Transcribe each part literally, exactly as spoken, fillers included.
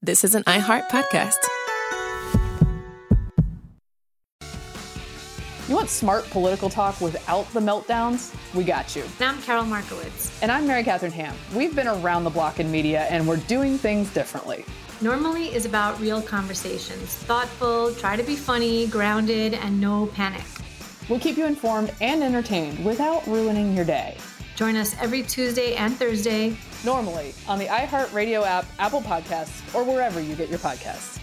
This is an iHeart podcast. You want smart political talk without the meltdowns? We got you. And I'm Carol Markowitz. And I'm Mary Catherine Ham. We've been around the block in media, and we're doing things differently. Normally is about real conversations. Thoughtful, try to be funny, grounded, and no panic. We'll keep you informed and entertained without ruining your day. Join us every Tuesday and Thursday. Normally on the iHeartRadio app, Apple Podcasts, or wherever you get your podcasts.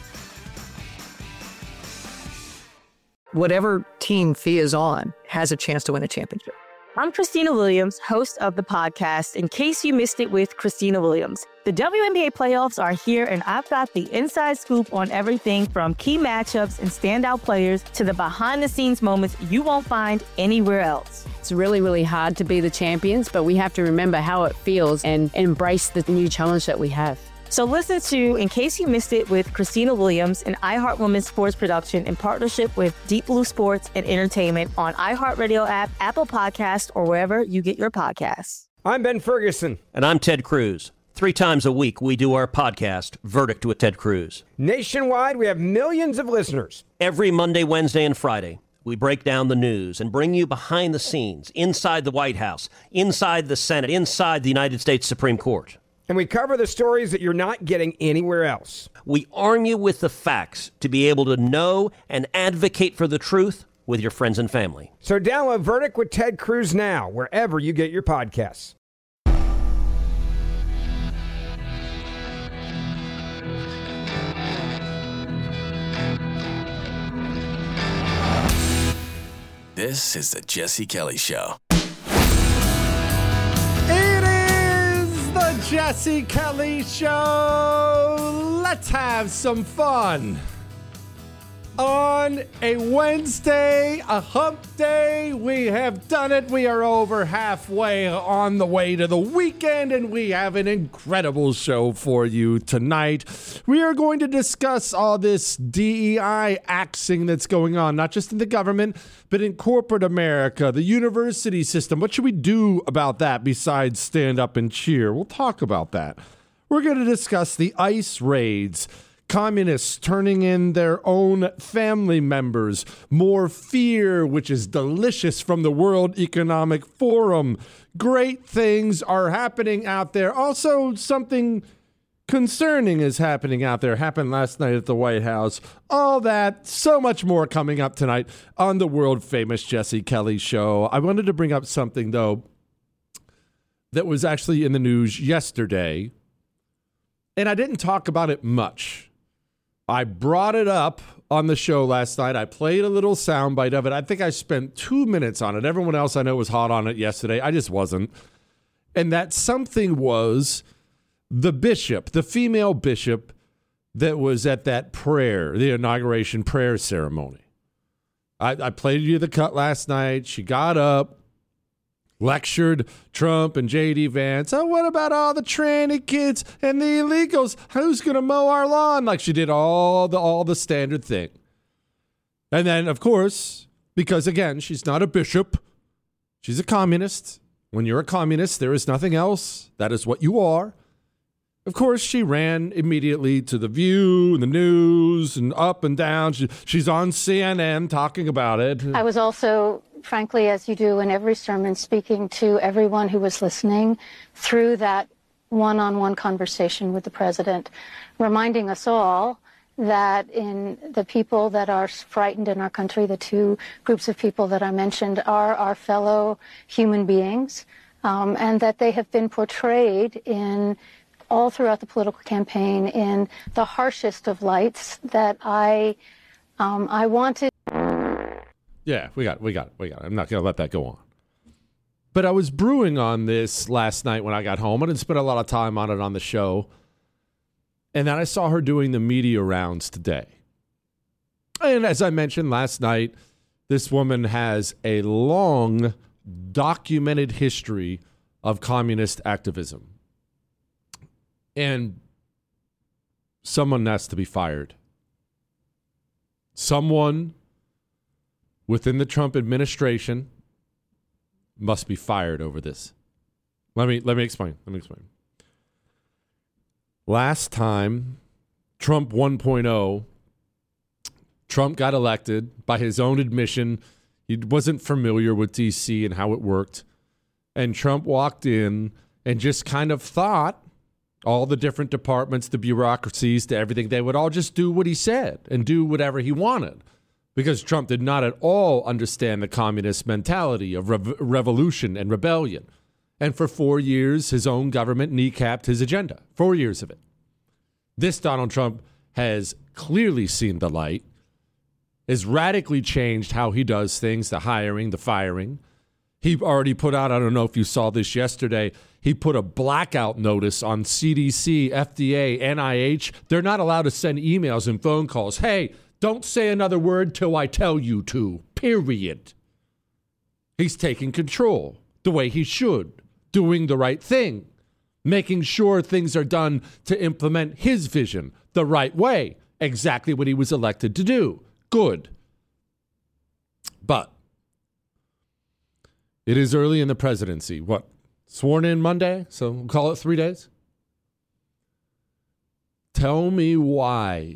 Whatever team Fee is on has a chance to win a championship. I'm Christina Williams, host of the podcast, In Case You Missed It with Christina Williams. The W N B A playoffs are here, and I've got the inside scoop on everything from key matchups and standout players to the behind-the-scenes moments you won't find anywhere else. It's really, really hard to be the champions, but we have to remember how it feels and embrace the new challenge that we have. So listen to In Case You Missed It with Christina Williams, an iHeart Women's Sports production in partnership with Deep Blue Sports and Entertainment on iHeartRadio app, Apple Podcasts, or wherever you get your podcasts. I'm Ben Ferguson. And I'm Ted Cruz. Three times a week, we do our podcast, Verdict with Ted Cruz. Nationwide, we have millions of listeners. Every Monday, Wednesday, and Friday, we break down the news and bring you behind the scenes, inside the White House, inside the Senate, inside the United States Supreme Court. And we cover the stories that you're not getting anywhere else. We arm you with the facts to be able to know and advocate for the truth with your friends and family. So download Verdict with Ted Cruz now, wherever you get your podcasts. This is the Jesse Kelly Show. Jesse Kelly Show. Let's have some fun. On a Wednesday, a hump day, we have done it. We are over halfway on the way to the weekend, and we have an incredible show for you tonight. We are going to discuss all this D E I axing that's going on, not just in the government, but in corporate America, the university system. What should we do about that besides stand up and cheer? We'll talk about that. We're going to discuss the ICE raids, communists turning in their own family members, more fear, which is delicious from the World Economic Forum. Great things are happening out there. Also, something concerning is happening out there. Happened last night at the White House. All that, so much more coming up tonight on the world famous Jesse Kelly Show. I wanted to bring up something, though, that was actually in the news yesterday, and I didn't talk about it much. I brought it up on the show last night. I played a little soundbite of it. I think I spent two minutes on it. Everyone else I know was hot on it yesterday. I just wasn't. And that something was the bishop, the female bishop that was at that prayer, the inauguration prayer ceremony. I, I played you the cut last night. She got up, lectured Trump and J D Vance. Oh, what about all the tranny kids and the illegals? Who's going to mow our lawn? Like she did all the all the standard thing. And then, of course, because, again, she's not a bishop. She's a communist. When you're a communist, there is nothing else. That is what you are. Of course, she ran immediately to The View and the news and up and down. She, she's on C N N talking about it. I was also, frankly, as you do in every sermon, speaking to everyone who was listening through that one-on-one conversation with the president, reminding us all that in the people that are frightened in our country, the two groups of people that I mentioned are our fellow human beings, um, and that they have been portrayed in all throughout the political campaign in the harshest of lights that I um, I wanted. Yeah, we got it, we got it, we got it. I'm not going to let that go on. But I was brewing on this last night when I got home. I didn't spend a lot of time on it on the show. And then I saw her doing the media rounds today. And as I mentioned last night, this woman has a long documented history of communist activism. And someone has to be fired. Someone within the Trump administration must be fired over this. Let me let me explain. Let me explain. Last time Trump one point oh. Trump got elected. By his own admission, he wasn't familiar with D C and how it worked. And Trump walked in and just kind of thought all the different departments, the bureaucracies, to everything, they would all just do what he said and do whatever he wanted. Because Trump did not at all understand the communist mentality of rev- revolution and rebellion. And for four years, his own government kneecapped his agenda. Four years of it. This Donald Trump has clearly seen the light, has radically changed how he does things, the hiring, the firing. He already put out, I don't know if you saw this yesterday, he put a blackout notice on C D C, F D A, N I H. They're not allowed to send emails and phone calls. Hey, don't say another word till I tell you to, period. He's taking control the way he should, doing the right thing, making sure things are done to implement his vision the right way, exactly what he was elected to do. Good. But it is early in the presidency. What? Sworn in Monday? So we'll call it three days? Tell me why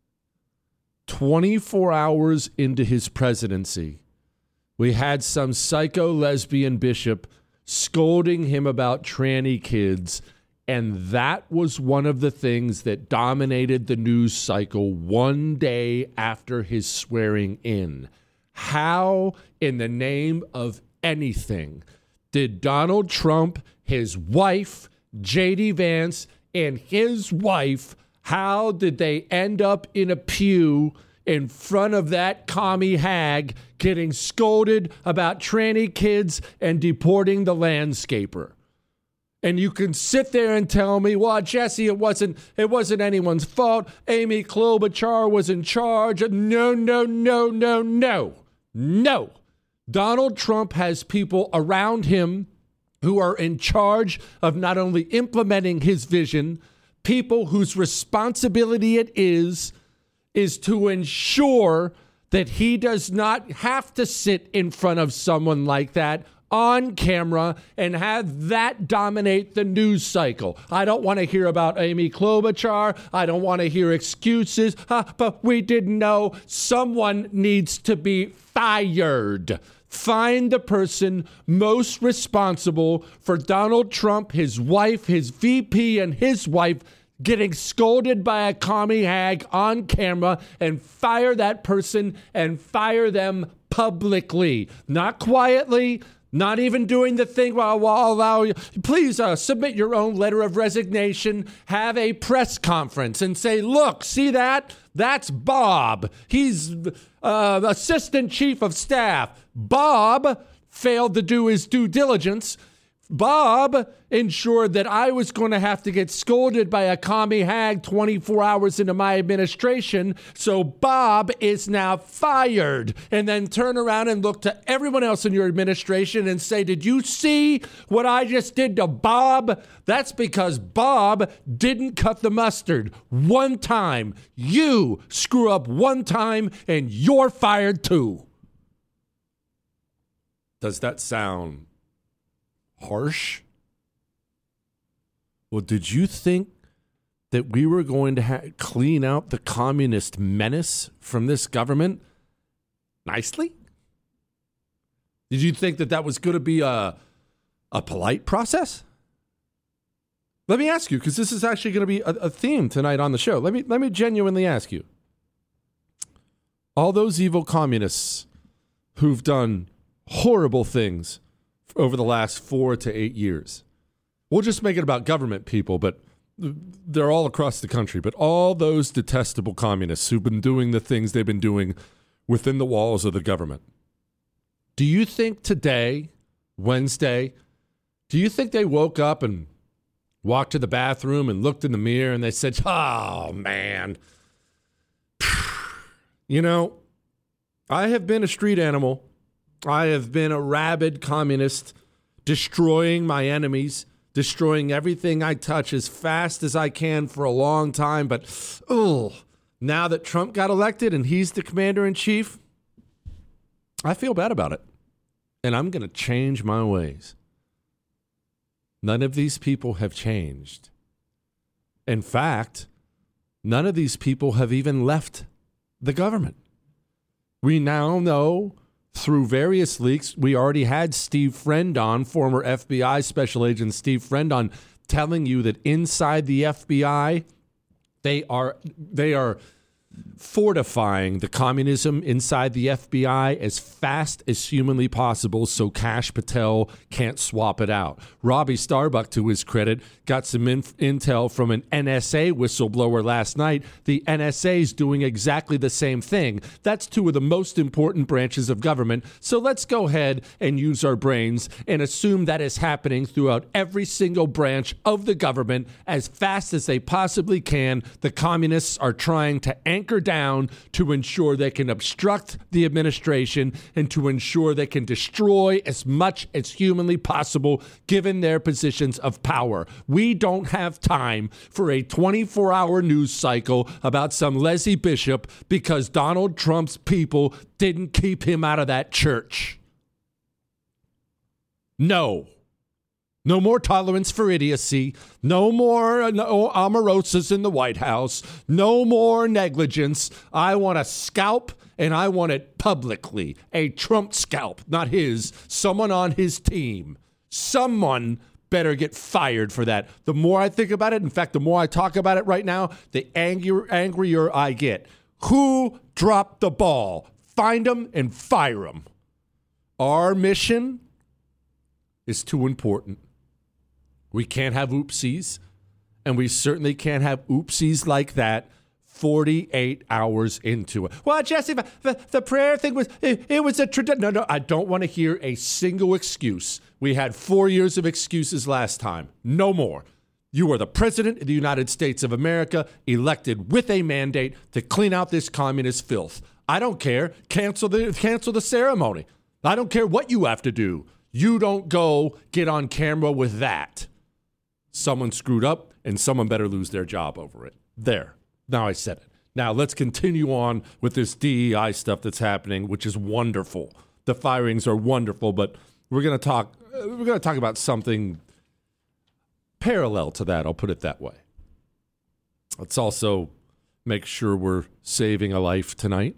twenty-four hours into his presidency, we had some psycho lesbian bishop scolding him about tranny kids, and that was one of the things that dominated the news cycle one day after his swearing in. How, in the name of anything, did Donald Trump, his wife, J D Vance, and his wife, how did they end up in a pew in front of that commie hag getting scolded about tranny kids and deporting the landscaper? And you can sit there and tell me, well, Jesse, it wasn't it wasn't anyone's fault. Amy Klobuchar was in charge. No, no, no, no, no, no. Donald Trump has people around him who are in charge of not only implementing his vision, people whose responsibility it is, is to ensure that he does not have to sit in front of someone like that on camera and have that dominate the news cycle. I don't want to hear about Amy Klobuchar. I don't want to hear excuses. Huh, but we didn't know. Someone needs to be fired. Find the person most responsible for Donald Trump, his wife, his V P, and his wife getting scolded by a commie hag on camera, and fire that person and fire them publicly. Not quietly, not even doing the thing while well, I'll allow you. Please uh, submit your own letter of resignation, have a press conference and say, look, see that? That's Bob. He's uh, assistant chief of staff. Bob failed to do his due diligence. Bob ensured that I was going to have to get scolded by a commie hag twenty-four hours into my administration. So Bob is now fired. And then turn around and look to everyone else in your administration and say, did you see what I just did to Bob? That's because Bob didn't cut the mustard one time. You screw up one time and you're fired too. Does that sound harsh? Well, did you think that we were going to ha- clean out the communist menace from this government nicely? Did you think that that was going to be a, a polite process? Let me ask you, because this is actually going to be a, a theme tonight on the show. Let me let me genuinely ask you. All those evil communists who've done horrible things over the last four to eight years. We'll just make it about government people, but they're all across the country. But all those detestable communists who've been doing the things they've been doing within the walls of the government. Do you think today, Wednesday, do you think they woke up and walked to the bathroom and looked in the mirror and they said, oh, man, you know, I have been a street animal. I have been a rabid communist, destroying my enemies, destroying everything I touch as fast as I can for a long time. But, oh, now that Trump got elected and he's the commander-in-chief, I feel bad about it. And I'm going to change my ways. None of these people have changed. In fact, none of these people have even left the government. We now know through various leaks, we already had Steve Friend on, former F B I Special Agent Steve Friend on, telling you that inside the F B I, they are they are fortifying the communism inside the F B I as fast as humanly possible so Kash Patel can't swap it out. Robbie Starbuck, to his credit, got some in- intel from an N S A whistleblower last night. The N S A is doing exactly the same thing. That's two of the most important branches of government. So let's go ahead and use our brains and assume that is happening throughout every single branch of the government as fast as they possibly can. The communists are trying to anchor down to ensure they can obstruct the administration and to ensure they can destroy as much as humanly possible given their positions of power. We don't have time for a twenty-four hour news cycle about some Leslie Bishop because Donald Trump's people didn't keep him out of that church. No. No more tolerance for idiocy. No more no Omarosa's in the White House. No more negligence. I want a scalp, and I want it publicly. A Trump scalp, not his. Someone on his team. Someone better get fired for that. The more I think about it, in fact, the more I talk about it right now, the angrier, angrier I get. Who dropped the ball? Find them and fire them. Our mission is too important. We can't have oopsies, and we certainly can't have oopsies like that forty-eight hours into it. Well, Jesse, the, the prayer thing was, it, it was a tradition. No, no, I don't want to hear a single excuse. We had four years of excuses last time. No more. You are the president of the United States of America, elected with a mandate to clean out this communist filth. I don't care. Cancel the, cancel the ceremony. I don't care what you have to do. You don't go get on camera with that. Someone screwed up, and someone better lose their job over it. There. Now I said it. Now let's continue on with this D E I stuff that's happening, which is wonderful. The firings are wonderful, but we're going to talk. Uh, we're going to talk about something parallel to that. I'll put it that way. Let's also make sure we're saving a life tonight.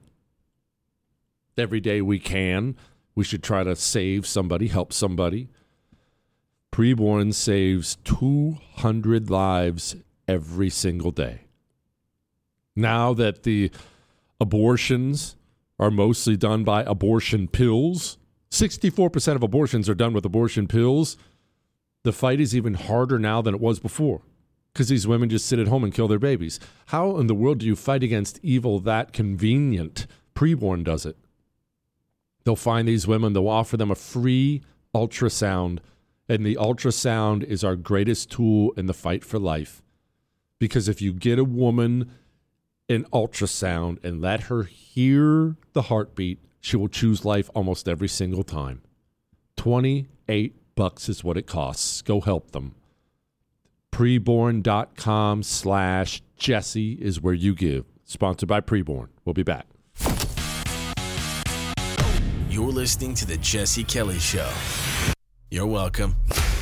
Every day we can, we should try to save somebody, help somebody. Preborn saves two hundred lives every single day. Now that the abortions are mostly done by abortion pills, sixty-four percent of abortions are done with abortion pills, the fight is even harder now than it was before because these women just sit at home and kill their babies. How in the world do you fight against evil that convenient? Preborn does it. They'll find these women, they'll offer them a free ultrasound, and the ultrasound is our greatest tool in the fight for life. Because if you get a woman an ultrasound and let her hear the heartbeat, she will choose life almost every single time. twenty-eight bucks is what it costs. Go help them. Preborn.com slash Jesse is where you give. Sponsored by Preborn. We'll be back. You're listening to The Jesse Kelly Show. You're welcome.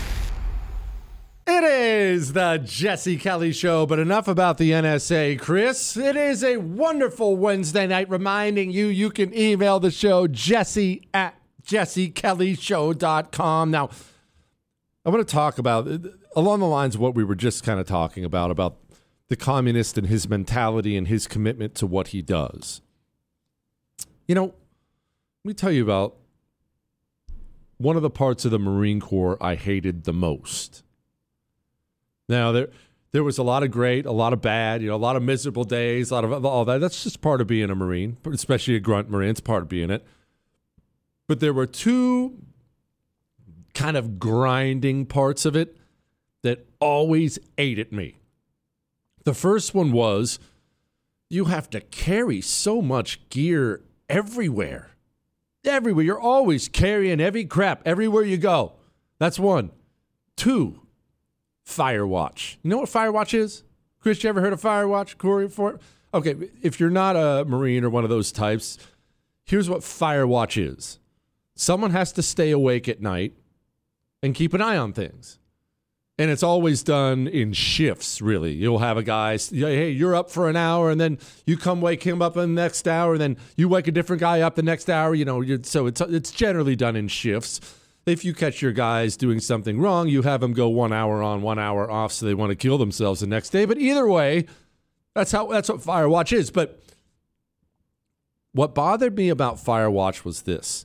It is the Jesse Kelly Show, but enough about the N S A, Chris. It is a wonderful Wednesday night, reminding you you can email the show, jesse at jesse kelly show dot com. Now, I want to talk about, along the lines of what we were just kind of talking about, about the communist and his mentality and his commitment to what he does. You know, let me tell you about one of the parts of the Marine Corps I hated the most. Now, there there was a lot of great, a lot of bad, you know, a lot of miserable days, a lot of all that. That's just part of being a Marine, especially a grunt Marine. It's part of being it. But there were two kind of grinding parts of it that always ate at me. The first one was you have to carry so much gear everywhere. Everywhere. You're always carrying heavy crap everywhere you go. That's one. Two, Firewatch. You know what Firewatch is? Chris, you ever heard of Firewatch? Corey, for okay, if you're not a Marine or one of those types, here's what Firewatch is. Someone has to stay awake at night and keep an eye on things. And it's always done in shifts, really. You'll have a guy, hey, you're up for an hour, and then you come wake him up in the next hour, and then you wake a different guy up the next hour. You know, you're, so it's it's generally done in shifts. If you catch your guys doing something wrong, you have them go one hour on, one hour off, so they want to kill themselves the next day. But either way, that's how that's what Firewatch is. But what bothered me about Firewatch was this.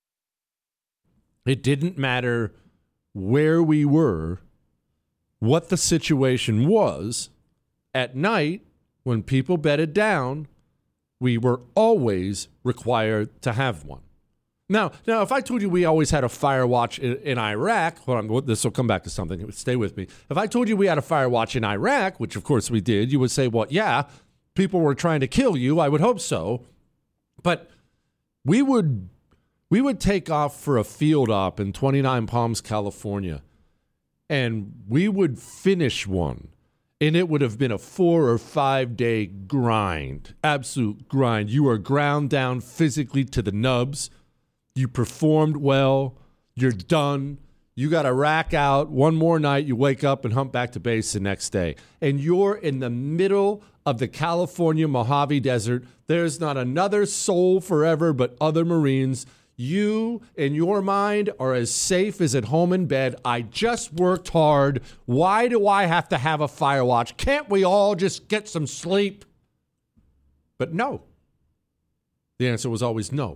It didn't matter where we were, what the situation was. At night, when people bedded down, we were always required to have one. Now, now, if I told you we always had a fire watch in, in Iraq, hold on, this will come back to something. Stay with me. If I told you we had a fire watch in Iraq, which of course we did, you would say, well, yeah, people were trying to kill you. I would hope so. But we would we would take off for a field op in twenty-nine Palms, California, and we would finish one. And it would have been a four or five day grind, absolute grind. You were ground down physically to the nubs. You performed well. You're done. You got to rack out one more night. You wake up and hump back to base the next day. And you're in the middle of the California Mojave Desert. There's not another soul forever but other Marines. You, in your mind, are as safe as at home in bed. I just worked hard. Why do I have to have a fire watch? Can't we all just get some sleep? But no. The answer was always no.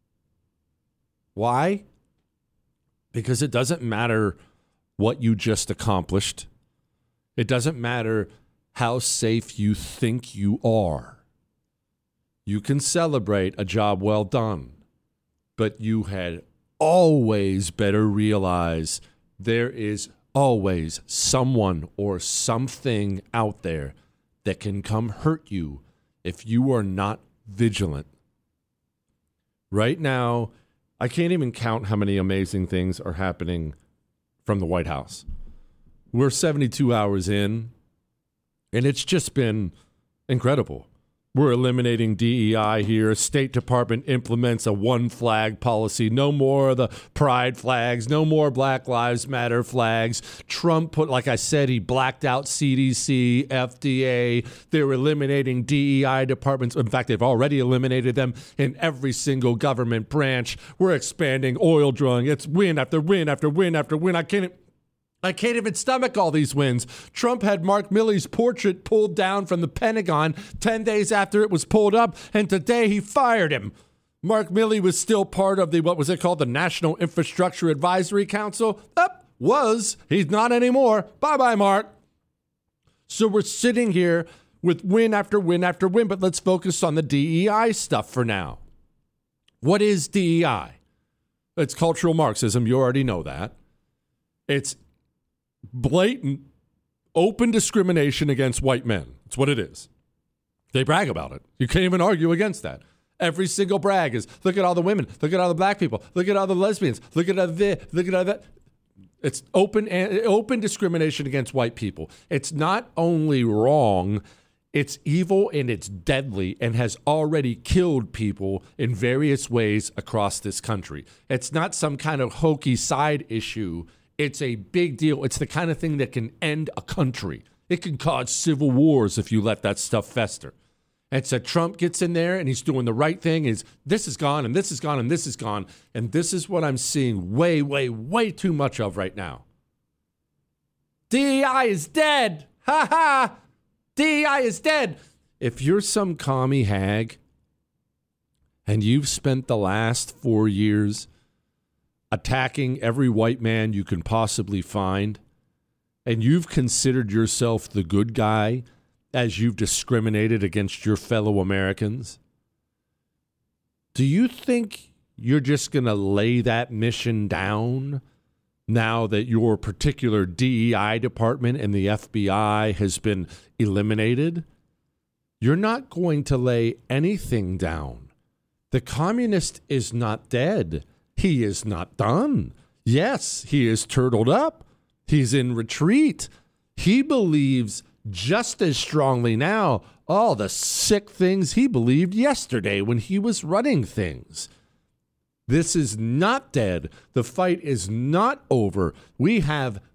Why? Because it doesn't matter what you just accomplished. It doesn't matter how safe you think you are. You can celebrate a job well done. But you had always better realize there is always someone or something out there that can come hurt you if you are not vigilant. Right now, I can't even count how many amazing things are happening from the White House. We're seventy-two hours in, and it's just been incredible. We're eliminating D E I here. State Department implements a one flag policy. No more of the pride flags. No more Black Lives Matter flags. Trump put, like I said, he blacked out C D C, F D A. They're eliminating D E I departments. In fact, they've already eliminated them in every single government branch. We're expanding oil drilling. It's win after win after win after win. I can't... I can't even stomach all these wins. Trump had Mark Milley's portrait pulled down from the Pentagon ten days after it was pulled up, and today he fired him. Mark Milley was still part of the, what was it called, the National Infrastructure Advisory Council? Up, was. He's not anymore. Bye-bye, Mark. So we're sitting here with win after win after win, but let's focus on the D E I stuff for now. What is D E I? It's cultural Marxism. You already know that. It's blatant, open discrimination against white men. That's what it is. They brag about it. You can't even argue against that. Every single brag is, look at all the women, look at all the black people, look at all the lesbians, look at all this, look at all that. It's open, open discrimination against white people. It's not only wrong, it's evil and it's deadly and has already killed people in various ways across this country. It's not some kind of hokey side issue. It's a big deal. It's the kind of thing that can end a country. It can cause civil wars if you let that stuff fester. And so Trump gets in there and he's doing the right thing. Is this is gone and this is gone and this is gone. And this is what I'm seeing way, way, way too much of right now. D E I is dead. Ha ha. D E I is dead. If you're some commie hag and you've spent the last four years attacking every white man you can possibly find, and you've considered yourself the good guy as you've discriminated against your fellow Americans, do you think you're just going to lay that mission down now that your particular D E I department and the F B I has been eliminated? You're not going to lay anything down. The communist is not dead. He is not done. Yes, he is turtled up. He's in retreat. He believes just as strongly now all the sick things he believed yesterday when he was running things. This is not dead. The fight is not over. We have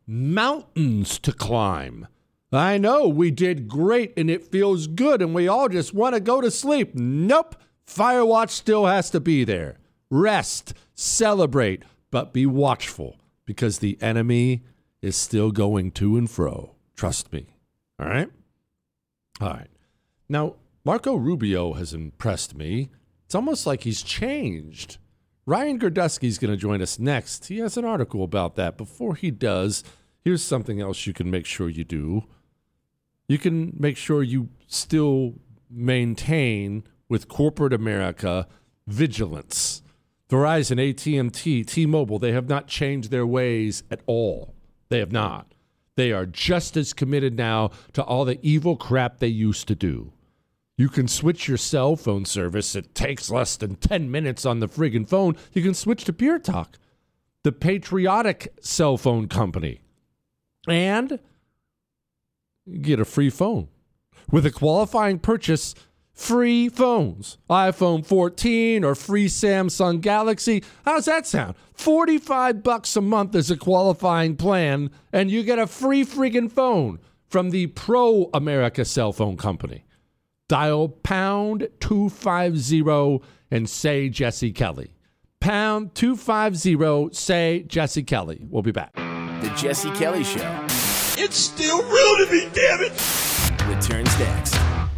mountains to climb. I know we did great and it feels good and we all just want to go to sleep. Nope. Firewatch still has to be there. Rest, celebrate, but be watchful because the enemy is still going to and fro. Trust me. All right? All right. Now, Marco Rubio has impressed me. It's almost like he's changed. Ryan Girdusky is going to join us next. He has an article about that. Before he does, here's something else you can make sure you do. You can make sure you still maintain with corporate America vigilance. Verizon, A T and T, T-Mobile, they have not changed their ways at all. They have not. They are just as committed now to all the evil crap they used to do. You can switch your cell phone service. It takes less than ten minutes on the friggin' phone. You can switch to Pure Talk, the patriotic cell phone company. And you get a free phone. With a qualifying purchase, free phones. iPhone fourteen or free Samsung Galaxy. How does that sound? forty-five bucks a month is a qualifying plan, and you get a free friggin' phone from the Pro America cell phone company. Dial pound two fifty and say Jesse Kelly. Pound two fifty, say Jesse Kelly. We'll be back. The Jesse Kelly Show. It's still real to me, damn it! Returns next.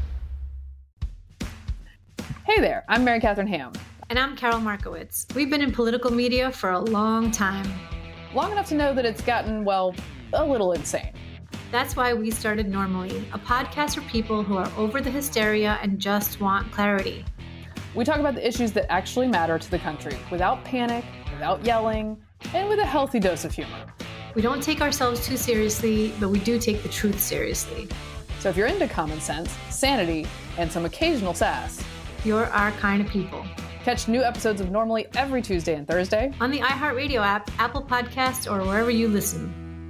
Hey there, I'm Mary Catherine Ham. And I'm Carol Markowitz. We've been in political media for a long time. Long enough to know that it's gotten, well, a little insane. That's why we started Normally, a podcast for people who are over the hysteria and just want clarity. We talk about the issues that actually matter to the country, without panic, without yelling, and with a healthy dose of humor. We don't take ourselves too seriously, but we do take the truth seriously. So if you're into common sense, sanity, and some occasional sass, you're our kind of people. Catch new episodes of Normally every Tuesday and Thursday on the iHeartRadio app, Apple Podcasts, or wherever you listen.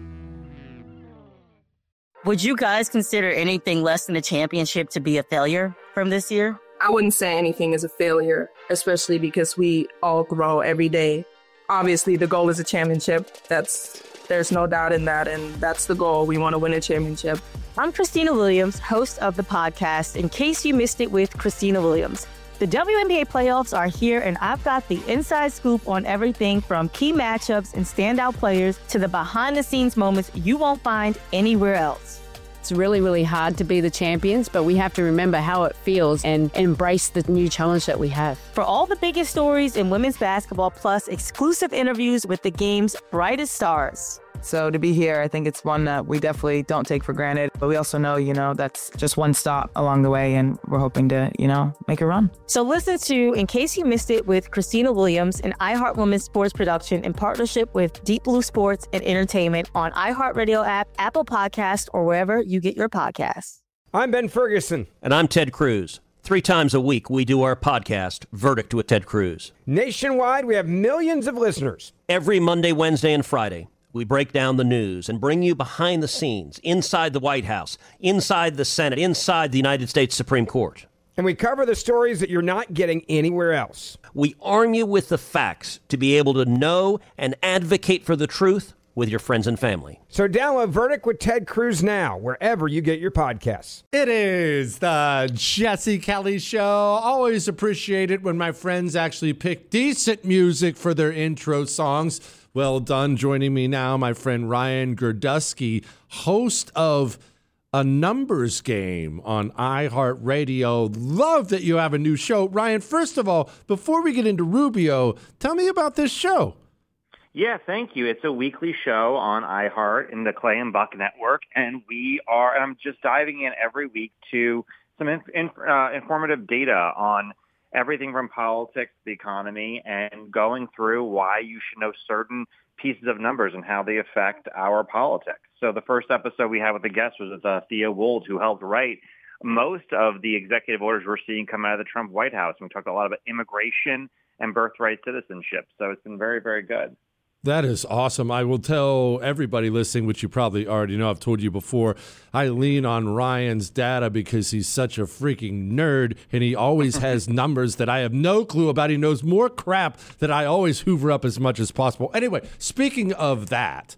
Would you guys consider anything less than a championship to be a failure from this year? I wouldn't say anything is a failure, especially because we all grow every day. Obviously, the goal is a championship. That's there's no doubt in that, and that's the goal. We want to win a championship. I'm Christina Williams, host of the podcast, In Case You Missed It with Christina Williams. The W N B A playoffs are here, and I've got the inside scoop on everything from key matchups and standout players to the behind-the-scenes moments you won't find anywhere else. It's really, really hard to be the champions, but we have to remember how it feels and embrace the new challenge that we have. For all the biggest stories in women's basketball, plus exclusive interviews with the game's brightest stars. So to be here, I think it's one that we definitely don't take for granted. But we also know, you know, that's just one stop along the way, and we're hoping to, you know, make a run. So listen to In Case You Missed It with Christina Williams, an iHeart Women's Sports production in partnership with Deep Blue Sports and Entertainment on iHeartRadio app, Apple Podcasts, or wherever you get your podcasts. I'm Ben Ferguson. And I'm Ted Cruz. Three times a week, we do our podcast, Verdict with Ted Cruz. Nationwide, we have millions of listeners. Every Monday, Wednesday, and Friday, we break down the news and bring you behind the scenes, inside the White House, inside the Senate, inside the United States Supreme Court. And we cover the stories that you're not getting anywhere else. We arm you with the facts to be able to know and advocate for the truth with your friends and family. So download Verdict with Ted Cruz now, wherever you get your podcasts. It is the Jesse Kelly Show. Always appreciate it when my friends actually pick decent music for their intro songs. Well done. Joining me now, my friend Ryan Girdusky, host of A Numbers Game on iHeartRadio. Love that you have a new show. Ryan, first of all, before we get into Rubio, tell me about this show. Yeah, thank you. It's a weekly show on iHeart in the Clay and Buck Network, and we are, and I'm just diving in every week to some in, in, uh, informative data on everything from politics to the economy, and going through why you should know certain pieces of numbers and how they affect our politics. So the first episode we had with the guest was with uh, Thea Wold, who helped write most of the executive orders we're seeing come out of the Trump White House. And we talked a lot about immigration and birthright citizenship. So it's been very, very good. That is awesome. I will tell everybody listening, which you probably already know, I've told you before, I lean on Ryan's data because he's such a freaking nerd, and he always has numbers that I have no clue about. He knows more crap that I always hoover up as much as possible. Anyway, speaking of that,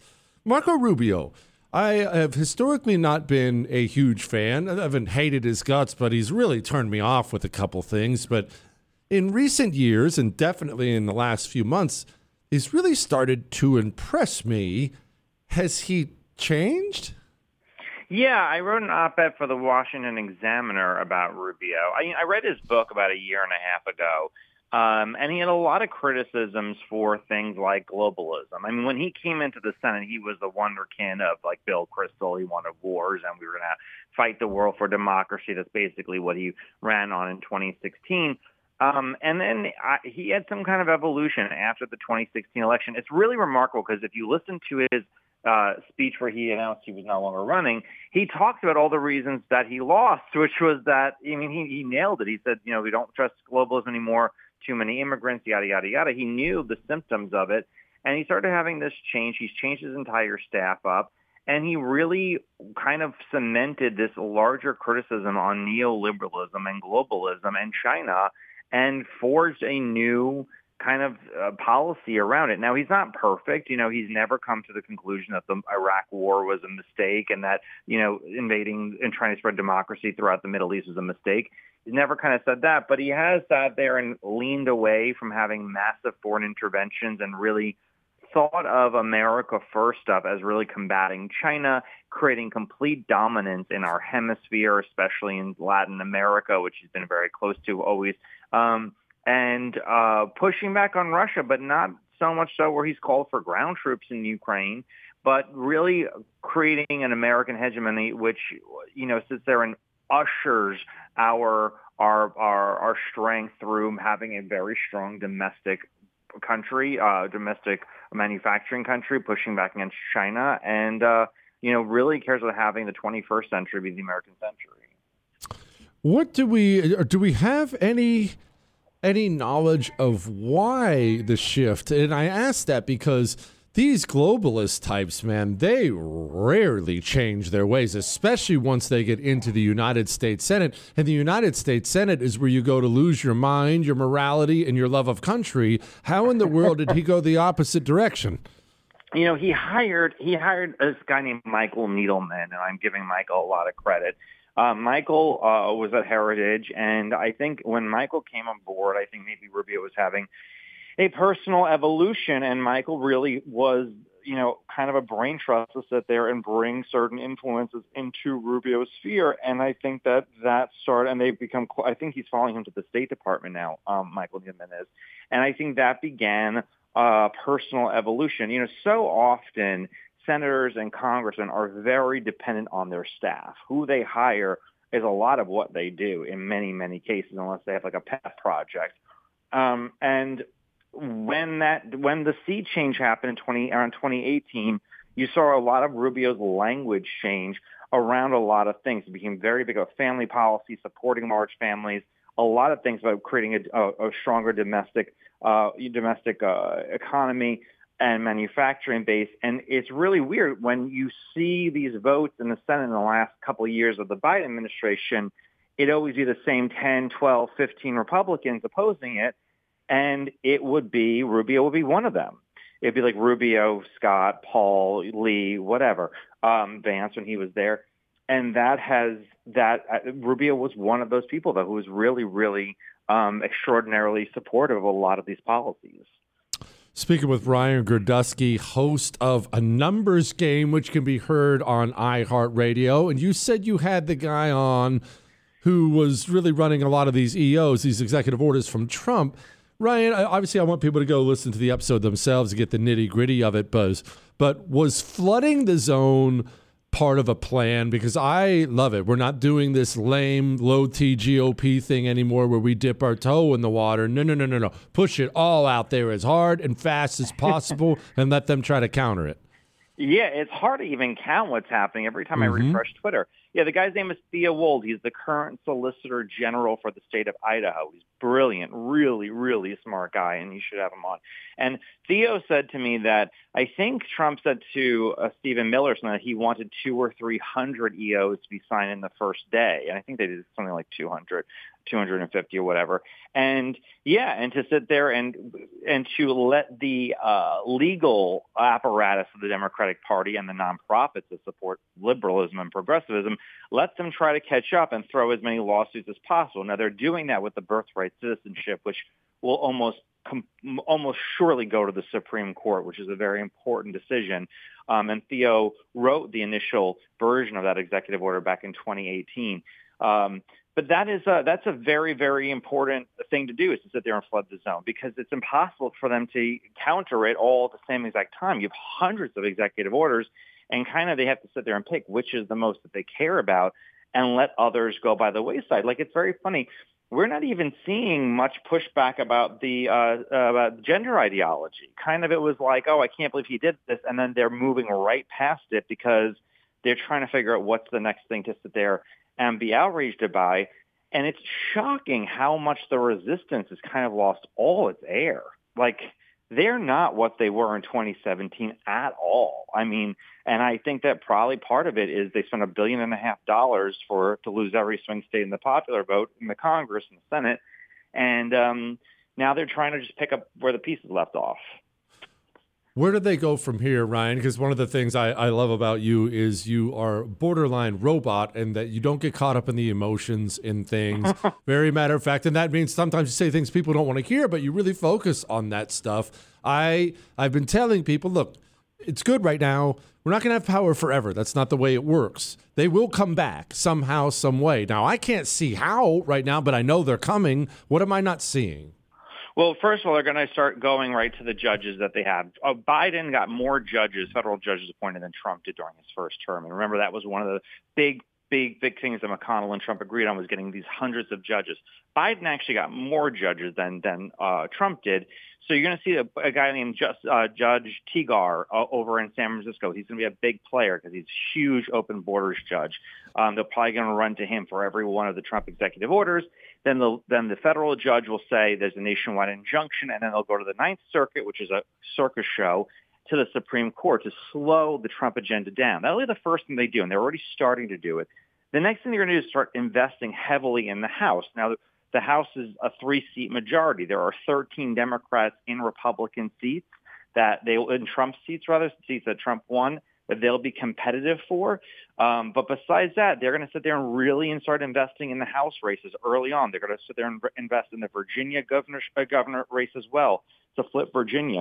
Marco Rubio. I have historically not been a huge fan. I haven't hated his guts, but he's really turned me off with a couple things. But in recent years, and definitely in the last few months, he's really started to impress me. Has he changed? Yeah, I wrote an op-ed for the Washington Examiner about Rubio. I, I read his book about a year and a half ago, um, and he had a lot of criticisms for things like globalism. I mean, when he came into the Senate, he was the wonderkin of, like, Bill Kristol. He wanted wars, and we were going to fight the world for democracy. That's basically what he ran on in twenty sixteen. Um, and then I, he had some kind of evolution after the twenty sixteen election. It's really remarkable because if you listen to his uh, speech where he announced he was no longer running, he talked about all the reasons that he lost, which was that, I mean, he, he nailed it. He said, you know, we don't trust globalism anymore, too many immigrants, yada, yada, yada. He knew the symptoms of it, and he started having this change. He's changed his entire staff up, and he really kind of cemented this larger criticism on neoliberalism and globalism and China and forged a new kind of uh, policy around it. Now, he's not perfect. You know, he's never come to the conclusion that the Iraq war was a mistake and that, you know, invading and trying to spread democracy throughout the Middle East was a mistake. He's never kind of said that, but he has sat there and leaned away from having massive foreign interventions and really thought of America first up as really combating China, creating complete dominance in our hemisphere, especially in Latin America, which he's been very close to always. Um, and uh, pushing back on Russia, but not so much so where he's called for ground troops in Ukraine, but really creating an American hegemony, which, you know, sits there and ushers our our our, our strength through having a very strong domestic country, uh, domestic manufacturing country, pushing back against China, and, uh, you know, really cares about having the twenty-first century be the American century. What do we, do we have any... any knowledge of why the shift? And I ask that because these globalist types, man, they rarely change their ways, especially once they get into the United States Senate. And the United States Senate is where you go to lose your mind, your morality, and your love of country. How in the world did he go the opposite direction? You know, he hired he hired this guy named Michael Needleman, and I'm giving Michael a lot of credit. Uh, Michael uh, was at Heritage, and I think when Michael came on board, I think maybe Rubio was having a personal evolution, and Michael really was, you know, kind of a brain trust to sit there and bring certain influences into Rubio's sphere, and I think that that started, and they've become, I think he's following him to the State Department now, um, Michael Needleman is, and I think that began uh, personal evolution. You know, so often senators and congressmen are very dependent on their staff. Who they hire is a lot of what they do in many, many cases, unless they have like a pet project. Um, and when that when the sea change happened in twenty around twenty eighteen, you saw a lot of Rubio's language change around a lot of things. It became very big about family policy, supporting large families, a lot of things about creating a, a, a stronger domestic uh, domestic uh, economy and manufacturing base. And it's really weird when you see these votes in the Senate in the last couple of years of the Biden administration, it'd always be the same ten, twelve, fifteen Republicans opposing it. And it would be, Rubio would be one of them. It'd be like Rubio, Scott, Paul, Lee, whatever, um, Vance when he was there. And that has, that uh, Rubio was one of those people, though, who was really, really um, extraordinarily supportive of a lot of these policies. Speaking with Ryan Girdusky, host of A Numbers Game, which can be heard on iHeartRadio. And you said you had the guy on who was really running a lot of these E Os, these executive orders from Trump. Ryan, obviously I want people to go listen to the episode themselves to get the nitty-gritty of it, Buzz. But was flooding the zone part of a plan? Because I love it. We're not doing this lame, low-T G O P thing anymore where we dip our toe in the water. No, no, no, no, no. Push it all out there as hard and fast as possible and let them try to counter it. Yeah, it's hard to even count what's happening every time Mm-hmm. I refresh Twitter. Yeah, the guy's name is Theo Wold. He's the current Solicitor General for the state of Idaho. He's brilliant, really, really smart guy, and you should have him on. And Theo said to me that I think Trump said to uh, Stephen Miller that he wanted two or three hundred E Os to be signed in the first day, and I think they did something like two hundred. two hundred fifty or whatever. And yeah, and to sit there and and to let the uh, legal apparatus of the Democratic Party and the nonprofits that support liberalism and progressivism, let them try to catch up and throw as many lawsuits as possible. Now, they're doing that with the birthright citizenship, which will almost com- almost surely go to the Supreme Court, which is a very important decision. Um, and Theo wrote the initial version of that executive order back in twenty eighteen. Um, but that is a, that's a very, very important thing to do, is to sit there and flood the zone, because it's impossible for them to counter it all at the same exact time. You have hundreds of executive orders, and kind of they have to sit there and pick which is the most that they care about and let others go by the wayside. Like, it's very funny. We're not even seeing much pushback about the uh, uh, about gender ideology. Kind of it was like, oh, I can't believe he did this, and then they're moving right past it because they're trying to figure out what's the next thing to sit there and be outraged by. And it's shocking how much the resistance has kind of lost all its air. Like, they're not what they were in twenty seventeen at all. I mean, and I think that probably part of it is they spent a billion and a half dollars for to lose every swing state in the popular vote in the Congress and the Senate. And um, now they're trying to just pick up where the pieces left off. Where do they go from here, Ryan? Because one of the things I, I love about you is you are borderline robot, and that you don't get caught up in the emotions in things. Very matter of fact. And that means sometimes you say things people don't want to hear, but you really focus on that stuff. I, I've been telling people, look, it's good right now. We're not going to have power forever. That's not the way it works. They will come back somehow, some way. Now, I can't see how right now, but I know they're coming. What am I not seeing? Well, first of all, they're going to start going right to the judges that they have. Uh, Biden got more judges, federal judges appointed, than Trump did during his first term. And remember, that was one of the big, big, big things that McConnell and Trump agreed on, was getting these hundreds of judges. Biden actually got more judges than than uh, Trump did. So you're going to see a, a guy named Just, uh, Judge Tegar uh, over in San Francisco. He's going to be a big player because he's a huge open borders judge. Um, they're probably going to run to him for every one of the Trump executive orders. Then the then the federal judge will say there's a nationwide injunction, and then they'll go to the Ninth Circuit, which is a circus show, to the Supreme Court to slow the Trump agenda down. That'll be the first thing they do, and they're already starting to do it. The next thing they're going to do is start investing heavily in the House. Now, the House is a three-seat majority. There are thirteen Democrats in Republican seats that they in Trump seats, rather seats that Trump won, that they'll be competitive for. Um, but besides that, they're going to sit there and really and start investing in the House races early on. They're going to sit there and invest in the Virginia governor, uh, governor race as well, to flip Virginia.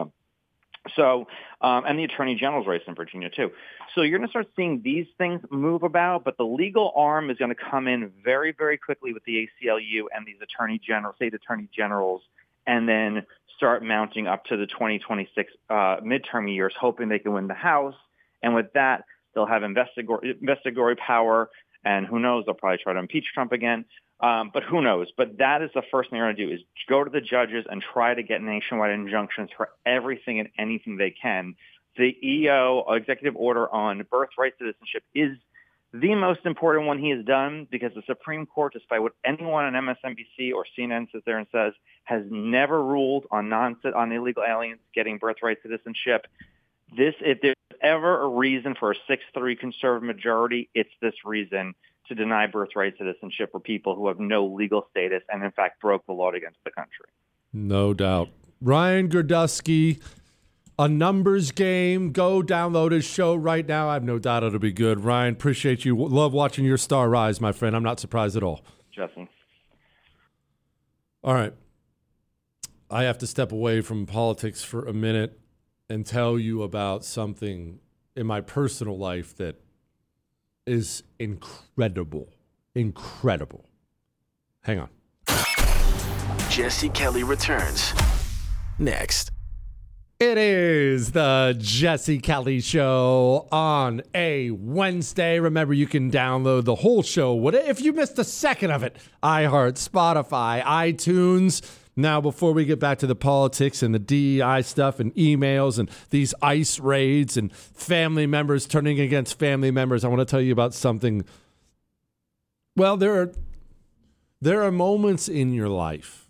So, um, and the Attorney General's race in Virginia, too. So you're going to start seeing these things move about, but the legal arm is going to come in very, very quickly with the A C L U and these attorney general, state attorney generals, and then start mounting up to the twenty twenty-six uh, midterm years, hoping they can win the House. And with that, they'll have investigatory, investigatory power, and who knows, they'll probably try to impeach Trump again. Um, but who knows? But that is the first thing they're going to do, is go to the judges and try to get nationwide injunctions for everything and anything they can. The E O, executive order on birthright citizenship, is the most important one he has done, because the Supreme Court, despite what anyone on M S N B C or C N N sits there and says, has never ruled on non on illegal aliens getting birthright citizenship. This, if there's ever a reason for a six three conservative majority, it's this reason, to deny birthright citizenship for people who have no legal status and, in fact, broke the law against the country. No doubt. Ryan Girdusky, A Numbers Game. Go download his show right now. I have no doubt it'll be good. Ryan, appreciate you. Love watching your star rise, my friend. I'm not surprised at all. Jesse. All right. I have to step away from politics for a minute and tell you about something in my personal life that is incredible. Incredible. Hang on. Jesse Kelly returns next. It is the Jesse Kelly Show on a Wednesday. Remember, you can download the whole show. What if you missed a second of it? iHeart, Spotify, iTunes. Now, before we get back to the politics and the D E I stuff and emails and these ICE raids and family members turning against family members, I want to tell you about something. Well, there are there are moments in your life,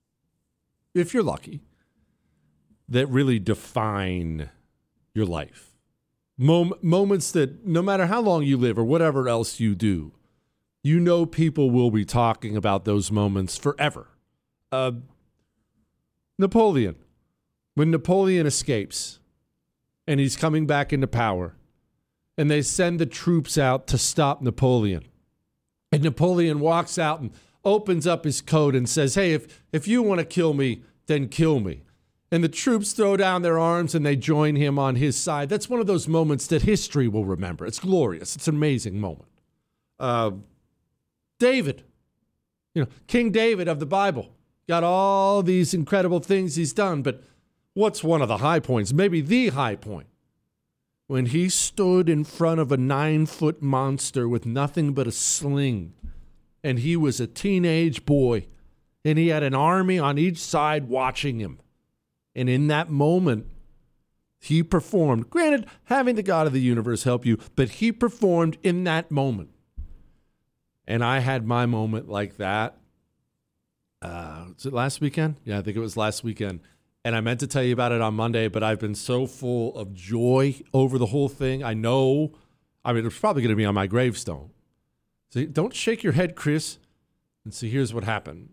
if you're lucky, that really define your life. Mom- moments that no matter how long you live or whatever else you do, you know people will be talking about those moments forever. Uh, Napoleon. When Napoleon escapes and he's coming back into power and they send the troops out to stop Napoleon. And Napoleon walks out and opens up his coat and says, hey, if, if you want to kill me, then kill me. And the troops throw down their arms and they join him on his side. That's one of those moments that history will remember. It's glorious. It's an amazing moment. Uh, David, you know, King David of the Bible, got all these incredible things he's done. But what's one of the high points? Maybe the high point. When he stood in front of a nine-foot monster with nothing but a sling. And he was a teenage boy. And he had an army on each side watching him. And in that moment, he performed. Granted, having the God of the universe help you, but he performed in that moment. And I had my moment like that. Uh, was it last weekend? Yeah, I think it was last weekend. And I meant to tell you about it on Monday, but I've been so full of joy over the whole thing. I know, I mean, it's probably going to be on my gravestone. So don't shake your head, Chris. And see, here's what happened.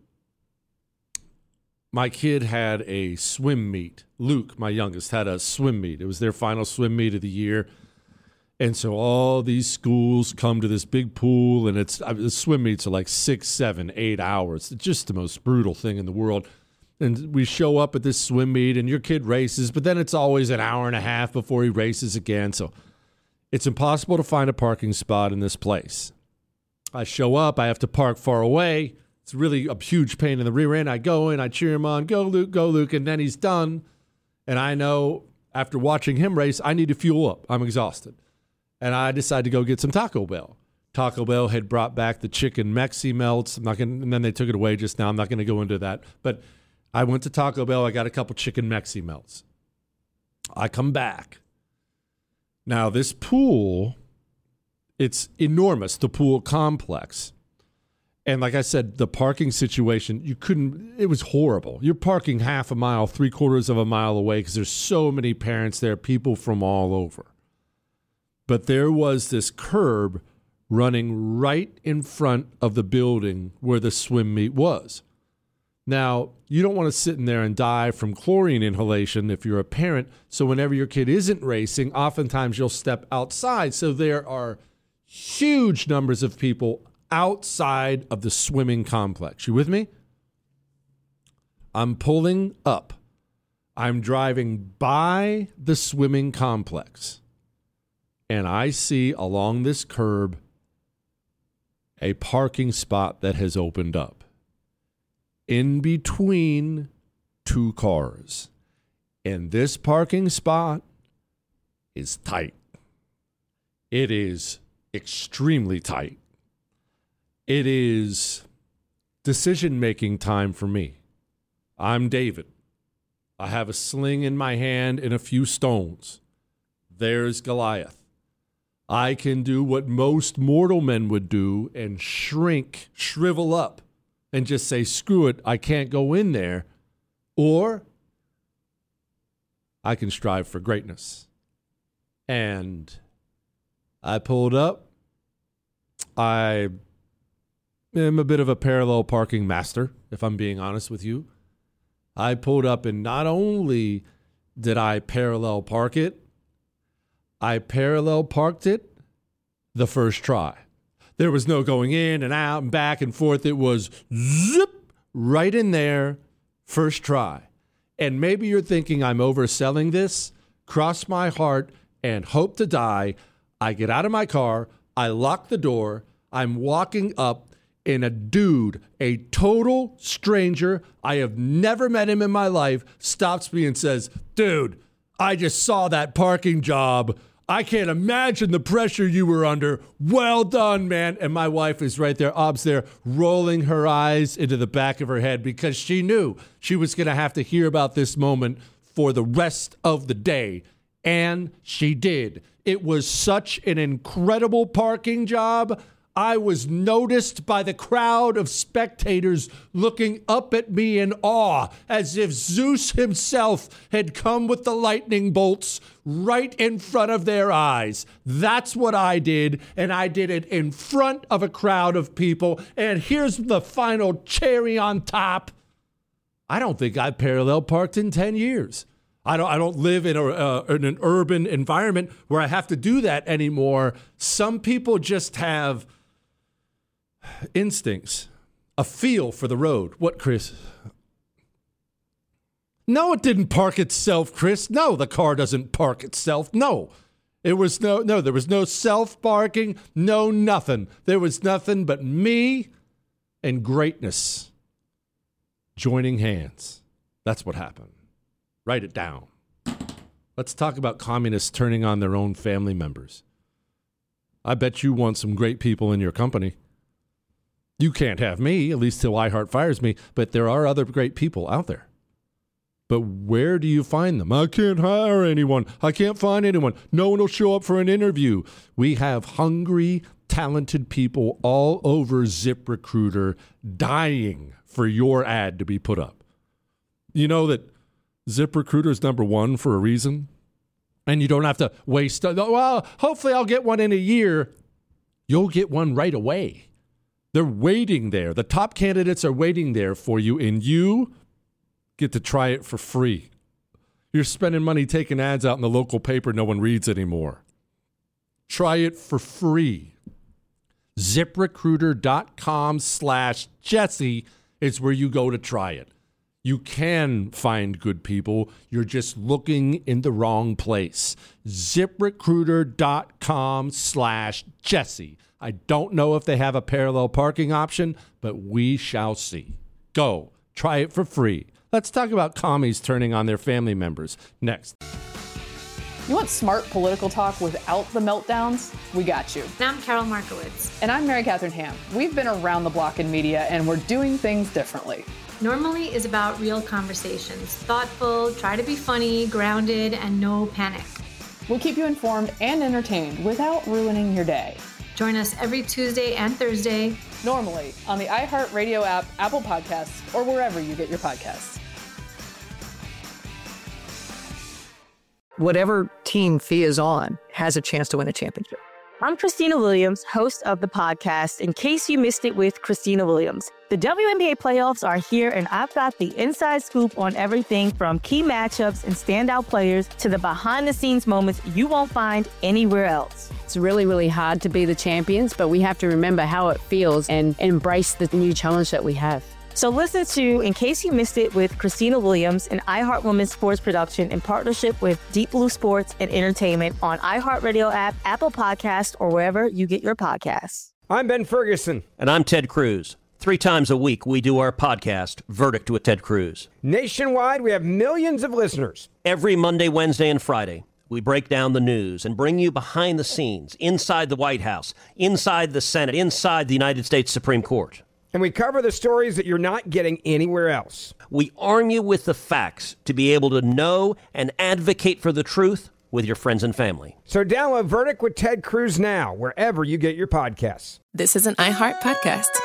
My kid had a swim meet. Luke, my youngest, had a swim meet. It was their final swim meet of the year. And so all these schools come to this big pool, and it's the swim meets are like six, seven, eight hours. It's just the most brutal thing in the world. And we show up at this swim meet, and your kid races, but then it's always an hour and a half before he races again. So it's impossible to find a parking spot in this place. I show up. I have to park far away. It's really a huge pain in the rear end. I go in. I cheer him on. Go, Luke. Go, Luke. And then he's done. And I know after watching him race, I need to fuel up. I'm exhausted. And I decided to go get some Taco Bell. Taco Bell had brought back the chicken Mexi melts. I'm not gonna, and then they took it away just now. I'm not going to go into that. But I went to Taco Bell. I got a couple chicken Mexi melts. I come back. Now, this pool, it's enormous, the pool complex. And like I said, the parking situation, you couldn't, it was horrible. You're parking half a mile, three quarters of a mile away because there's so many parents there, people from all over. But there was this curb running right in front of the building where the swim meet was. Now, you don't want to sit in there and die from chlorine inhalation if you're a parent. So whenever your kid isn't racing, oftentimes you'll step outside. So there are huge numbers of people outside of the swimming complex. You with me? I'm pulling up. I'm driving by the swimming complex. And I see along this curb a parking spot that has opened up in between two cars. And this parking spot is tight. It is extremely tight. It is decision-making time for me. I'm David. I have a sling in my hand and a few stones. There's Goliath. I can do what most mortal men would do and shrink, shrivel up, and just say, screw it, I can't go in there. Or I can strive for greatness. And I pulled up. I am a bit of a parallel parking master, if I'm being honest with you. I pulled up, and not only did I parallel park it, I parallel parked it the first try. There was no going in and out and back and forth. It was zip right in there, first try. And maybe you're thinking I'm overselling this. Cross my heart and hope to die. I get out of my car. I lock the door. I'm walking up, and a dude, a total stranger, I have never met him in my life, stops me and says, dude, I just saw that parking job. I can't imagine the pressure you were under. Well done, man. And my wife is right there, Ob's there, rolling her eyes into the back of her head because she knew she was going to have to hear about this moment for the rest of the day. And she did. It was such an incredible parking job. I was noticed by the crowd of spectators looking up at me in awe, as if Zeus himself had come with the lightning bolts right in front of their eyes. That's what I did, and I did it in front of a crowd of people. And here's the final cherry on top. I don't think I've parallel parked in ten years. I don't I don't live in, a, uh, in an urban environment where I have to do that anymore. Some people just have instincts, a feel for the road. What, Chris? No, it didn't park itself, Chris. No, the car doesn't park itself. No. It was no, no, there was no self-parking, no nothing. There was nothing but me and greatness joining hands. That's what happened. Write it down. Let's talk about communists turning on their own family members. I bet you want some great people in your company. You can't have me, at least till iHeart fires me, but there are other great people out there. But where do you find them? I can't hire anyone. I can't find anyone. No one will show up for an interview. We have hungry, talented people all over ZipRecruiter dying for your ad to be put up. You know that ZipRecruiter is number one for a reason? And you don't have to waste, well, hopefully I'll get one in a year. You'll get one right away. They're waiting there. The top candidates are waiting there for you, and you get to try it for free. You're spending money taking ads out in the local paper no one reads anymore. Try it for free. ZipRecruiter.com slash Jesse is where you go to try it. You can find good people. You're just looking in the wrong place. ZipRecruiter.com slash Jesse. I don't know if they have a parallel parking option, but we shall see. Go. Try it for free. Let's talk about commies turning on their family members next. You want smart political talk without the meltdowns? We got you. And I'm Carol Markowitz. And I'm Mary Catherine Ham. We've been around the block in media, and we're doing things differently. Normally is about real conversations. Thoughtful, try to be funny, grounded, and no panic. We'll keep you informed and entertained without ruining your day. Join us every Tuesday and Thursday. Normally on the iHeartRadio app, Apple Podcasts, or wherever you get your podcasts. Whatever team Fia is on has a chance to win a championship. I'm Christina Williams, host of the podcast, In Case You Missed It with Christina Williams. The W N B A playoffs are here, and I've got the inside scoop on everything from key matchups and standout players to the behind-the-scenes moments you won't find anywhere else. It's really, really hard to be the champions, but we have to remember how it feels and embrace the new challenge that we have. So listen to In Case You Missed It with Christina Williams, an iHeart Women's Sports production in partnership with Deep Blue Sports and Entertainment on iHeartRadio app, Apple Podcasts, or wherever you get your podcasts. I'm Ben Ferguson. And I'm Ted Cruz. Three times a week, we do our podcast, Verdict with Ted Cruz. Nationwide, we have millions of listeners. Every Monday, Wednesday, and Friday, we break down the news and bring you behind the scenes, inside the White House, inside the Senate, inside the United States Supreme Court. And we cover the stories that you're not getting anywhere else. We arm you with the facts to be able to know and advocate for the truth with your friends and family. So download Verdict with Ted Cruz now, wherever you get your podcasts. This is an iHeart podcast.